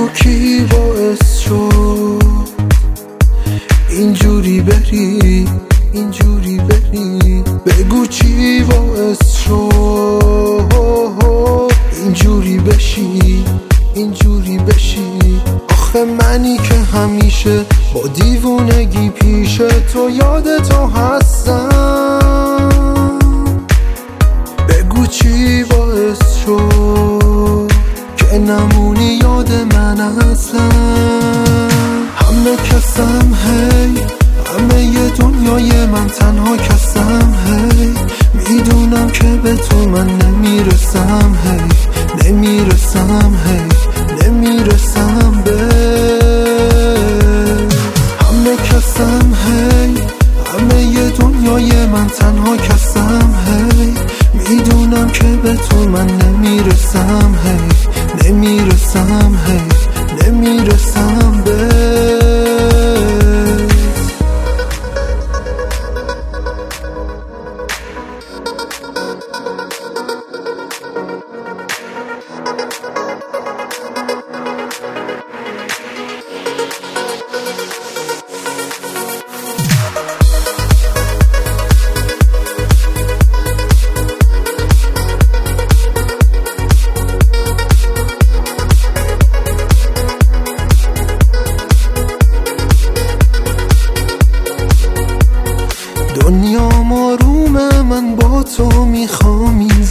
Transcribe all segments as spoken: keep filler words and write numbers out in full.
کی باعث شد اینجوری بری اینجوری بری؟ بگو چی باعث شد اینجوری بشی اینجوری بشی؟ آخه منی که همیشه با دیوونگی پیش تو یاد تو هستم. بگو چی باعث شد که نمونی یاد من اصلا؟ همه کسم هی همه ی دنیای من تنها کسم هی میدونم که به تو من نمیرسم هی نمیرسم هی نمیرسم به همه کسم هی همه ی دنیای من تنها کسم هی میدونم که به تو من نمیرسم هی نمیرسم هی نمیرسم به دنیا آرومه، من با تو میخوام این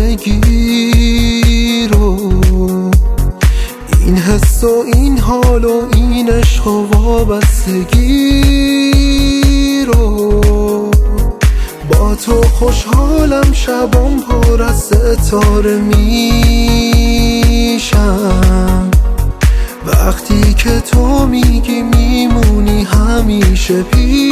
زندگی رو، این حس و این حال و این عشق و وابستگی رو. با تو خوشحالم، شبام پر از ستاره میشم وقتی که تو میگی میمونی همیشه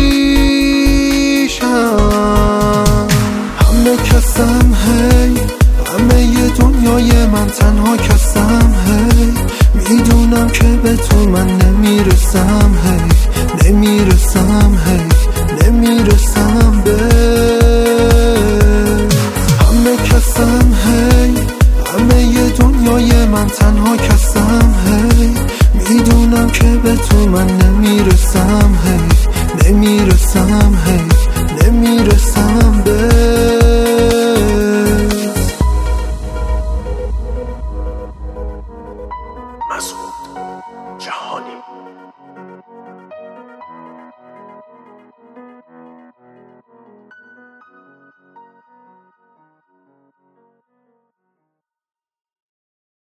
پیشم. همه کسم هی همه ی دنیای من تنها کسم هی میدونم که به تو من نمیرسم هی نمیرسم هی نمیرسم به همه کسم هی همه ی دنیای من تنها کسم هی میدونم که به تو من نمیرسم هی نمیرسم هی نمیرسم به مسعود جهانی.